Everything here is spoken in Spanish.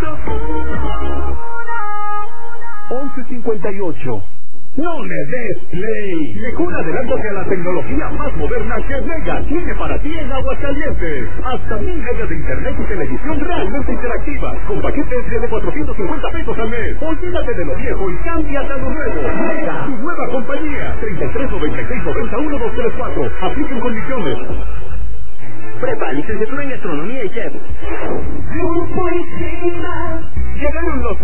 11:58. No le des play. Mejor adelántate a la tecnología más moderna que Mega tiene para ti en Aguascalientes. Hasta 1000 megas de internet y televisión realmente interactiva, con paquetes de 450 pesos al mes. Olvídate de lo viejo y cámbiate a lo nuevo. Mega, tu nueva compañía. 3396-91234. Apliquen condiciones. Prepa, licenciatura en gastronomía y chef. Llegaron los